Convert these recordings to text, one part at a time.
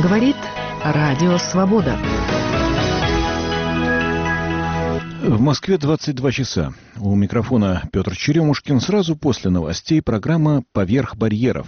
Говорит Радио Свобода. В Москве 22 часа. У микрофона Петр Черемушкин. Сразу после новостей программа «Поверх барьеров».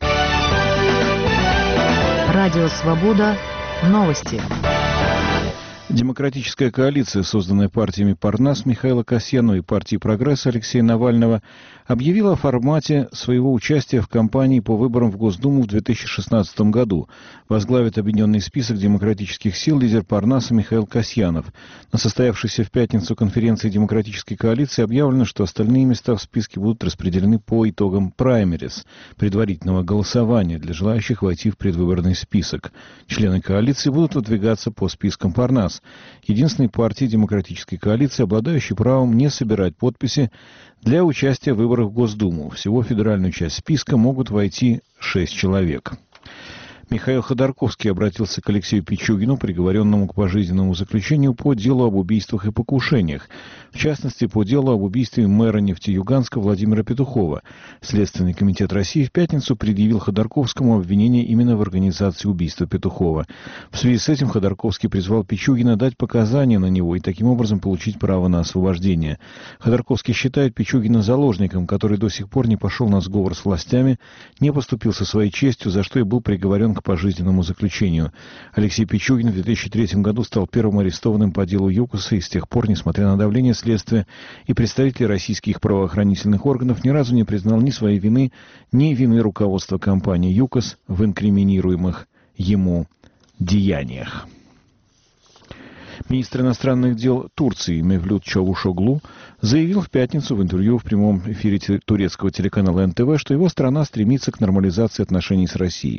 Радио Свобода. Новости. Демократическая коалиция, созданная партиями Парнас Михаила Касьянова и партии «Прогресс» Алексея Навального, объявила о формате своего участия в кампании по выборам в Госдуму в 2016 году. Возглавит объединенный список демократических сил лидер Парнаса Михаил Касьянов. На состоявшейся в пятницу конференции демократической коалиции объявлено, что остальные места в списке будут распределены по итогам праймерис, предварительного голосования для желающих войти в предвыборный список. Члены коалиции будут выдвигаться по спискам Парнас, единственной партии демократической коалиции, обладающей правом не собирать подписи для участия в выборах в Госдуму. Всего в федеральную часть списка могут войти 6 человек. Михаил Ходорковский обратился к Алексею Пичугину, приговоренному к пожизненному заключению по делу об убийствах и покушениях. В частности, по делу об убийстве мэра Нефтеюганска Владимира Петухова. Следственный комитет России в пятницу предъявил Ходорковскому обвинение именно в организации убийства Петухова. В связи с этим Ходорковский призвал Пичугина дать показания на него и таким образом получить право на освобождение. Ходорковский считает Пичугина заложником, который до сих пор не пошел на сговор с властями, не поступил со своей честью, за что и был приговорен к пожизненному заключению. Алексей Пичугин в 2003 году стал первым арестованным по делу ЮКОСа и с тех пор, несмотря на давление следствия и представителей российских правоохранительных органов, ни разу не признал ни своей вины, ни вины руководства компании ЮКОС в инкриминируемых ему деяниях. Министр иностранных дел Турции Мевлют Чавушоглу заявил в пятницу в интервью в прямом эфире турецкого телеканала НТВ, что его страна стремится к нормализации отношений с Россией.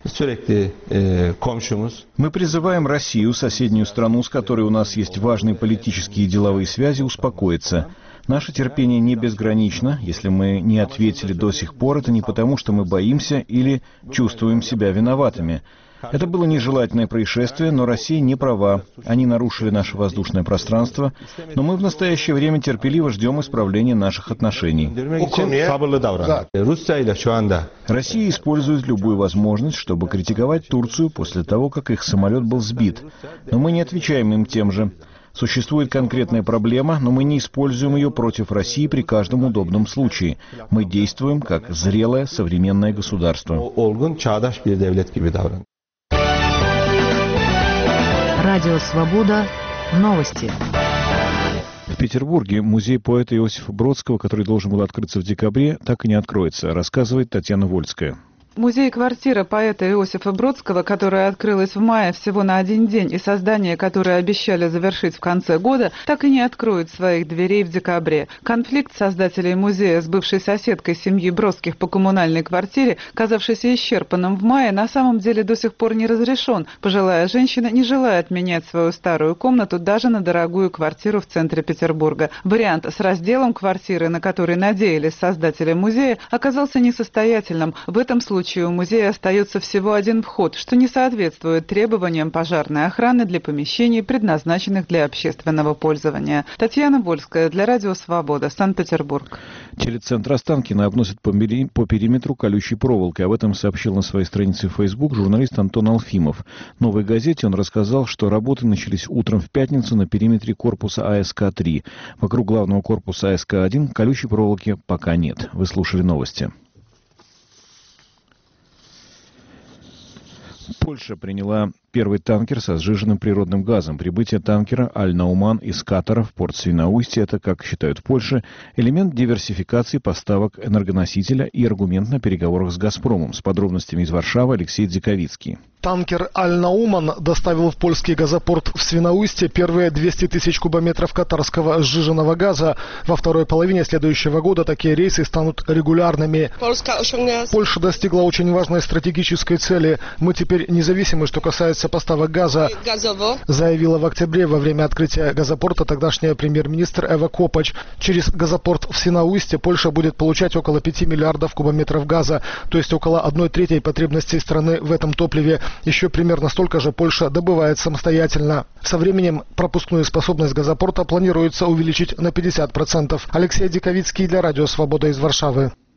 Мы призываем Россию, соседнюю страну, с которой у нас есть важные политические и деловые связи, успокоиться. Наше терпение не безгранично. Если мы не ответили до сих пор, это не потому, что мы боимся или чувствуем себя виноватыми. Это было нежелательное происшествие, но Россия не права. Они нарушили наше воздушное пространство, но мы в настоящее время терпеливо ждем исправления наших отношений. Россия использует любую возможность, чтобы критиковать Турцию после того, как их самолет был сбит. Но мы не отвечаем им тем же. Существует конкретная проблема, но мы не используем ее против России при каждом удобном случае. Мы действуем как зрелое современное государство. Радио Свобода. Новости. В Петербурге музей поэта Иосифа Бродского, который должен был открыться в декабре, так и не откроется, рассказывает Татьяна Вольская. Музей-квартира поэта Иосифа Бродского, которая открылась в мае всего на один день, и создание, которое обещали завершить в конце года, так и не откроет своих дверей в декабре. Конфликт создателей музея с бывшей соседкой семьи Бродских по коммунальной квартире, казавшийся исчерпанным в мае, на самом деле до сих пор не разрешен. Пожилая женщина не желает менять свою старую комнату даже на дорогую квартиру в центре Петербурга. Вариант с разделом квартиры, на который надеялись создатели музея, оказался несостоятельным. В этом случае у музея остается всего один вход, что не соответствует требованиям пожарной охраны для помещений, предназначенных для общественного пользования. Татьяна Вольская для Радио Свобода, Санкт-Петербург. Телецентр Останкино обносит по периметру колючей проволокой. Об этом сообщил на своей странице в Facebook журналист Антон Алфимов. В «Новой газете» он рассказал, что работы начались утром в пятницу на периметре корпуса АСК-3. Вокруг главного корпуса АСК-1 колючей проволоки пока нет. Вы слушали новости. Польша приняла первый танкер со сжиженным природным газом. Прибытие танкера «Аль-Науман» из Катара в порт Свиноустья – это, как считают в Польше, элемент диверсификации поставок энергоносителя и аргумент на переговорах с «Газпромом». С подробностями из Варшавы Алексей Дзиковицкий. Танкер «Аль-Науман» доставил в польский газопорт в Свиноустье первые 200 тысяч кубометров катарского сжиженного газа. Во второй половине следующего года такие рейсы станут регулярными. Польша достигла очень важной стратегической цели. Мы теперь независимы, что касается поставок газа, заявила в октябре во время открытия газопорта тогдашняя премьер-министр Эва Копач. Через газопорт в Свиноустье Польша будет получать около 5 миллиардов кубометров газа, то есть около 1/3 потребностей страны в этом топливе. Еще примерно столько же Польша добывает самостоятельно. Со временем пропускную способность газопорта планируется увеличить на 50%. Алексей Диковицкий для Радио Свобода из Варшавы.